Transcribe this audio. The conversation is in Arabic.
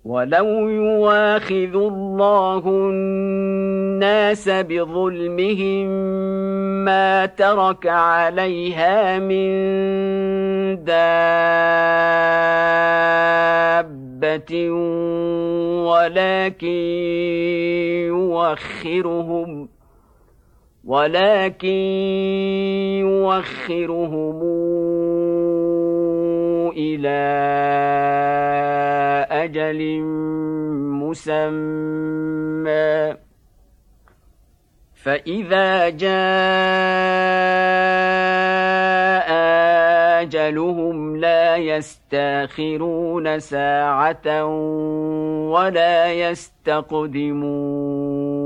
ولو يواخذ الله الناس بظلمهم ما ترك عليها من دابة ولكن يوخرهم إلى أجل مسمى فإذا جاء أجلهم لا يستأخرون ساعة ولا يستقدمون.